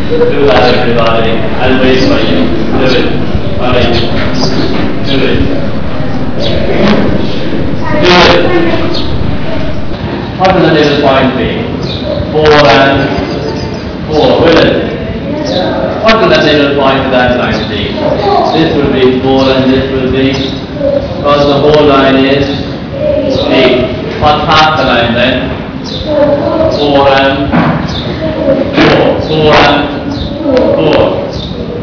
Do that, everybody. I'll wait for you. Do it. Alright. Do it. Do it. What will the middle point be? 4 and 4, will it? What will the middle point to that line be? This will be 4 and this will be, because the whole line is 8. What's half the line then? 4 and 4. 4 and